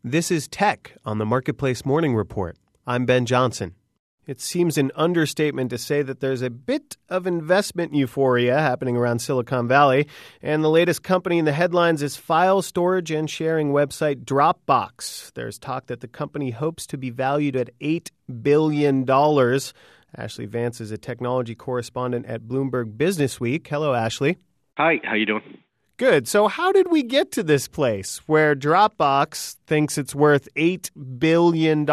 This is Tech on the Marketplace Morning Report. I'm Ben Johnson. It seems an understatement to say that there's a bit of investment euphoria happening around Silicon Valley, and the latest company in the headlines is file storage and sharing website Dropbox. There's talk that the company hopes to be valued at $8 billion. Ashley Vance is a technology correspondent at Bloomberg Businessweek. Hello, Ashley. Hi, how you doing? Good. So how did we get to this place where Dropbox thinks it's worth $8 billion?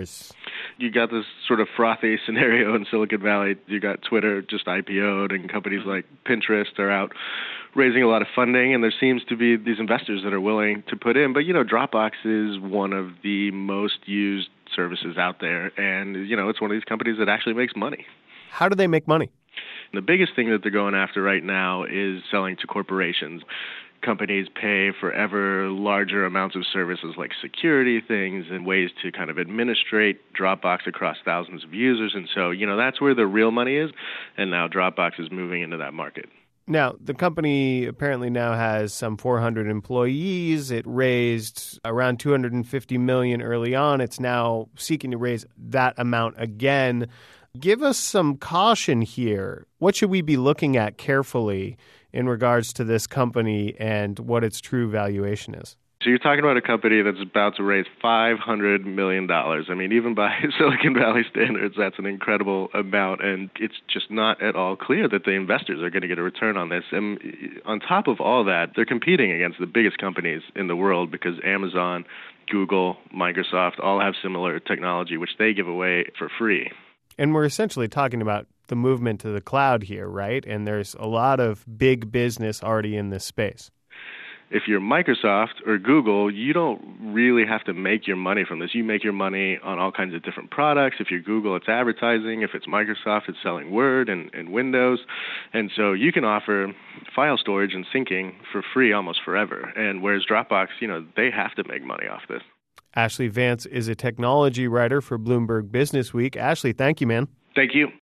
You got this sort of frothy scenario in Silicon Valley. You got Twitter just IPO'd, and companies like Pinterest are out raising a lot of funding, and there seems to be these investors that are willing to put in. But, Dropbox is one of the most used services out there, and, it's one of these companies that actually makes money. How do they make money? The biggest thing that they're going after right now is selling to corporations. Companies pay for ever larger amounts of services like security things and ways to kind of administrate Dropbox across thousands of users. And so, that's where the real money is. And now Dropbox is moving into that market. Now, the company apparently now has some 400 employees. It raised around $250 million early on. It's now seeking to raise that amount again. Give us some caution here. What should we be looking at carefully in regards to this company and what its true valuation is? So you're talking about a company that's about to raise $500 million. I mean, even by Silicon Valley standards, that's an incredible amount, and it's just not at all clear that the investors are going to get a return on this. And on top of all that, they're competing against the biggest companies in the world because Amazon, Google, Microsoft all have similar technology, which they give away for free. And we're essentially talking about the movement to the cloud here, right? And there's a lot of big business already in this space. If you're Microsoft or Google, you don't really have to make your money from this. You make your money on all kinds of different products. If you're Google, it's advertising. If it's Microsoft, it's selling Word and Windows. And so you can offer file storage and syncing for free almost forever. And whereas Dropbox, they have to make money off this. Ashley Vance is a technology writer for Bloomberg Businessweek. Ashley, thank you, man. Thank you.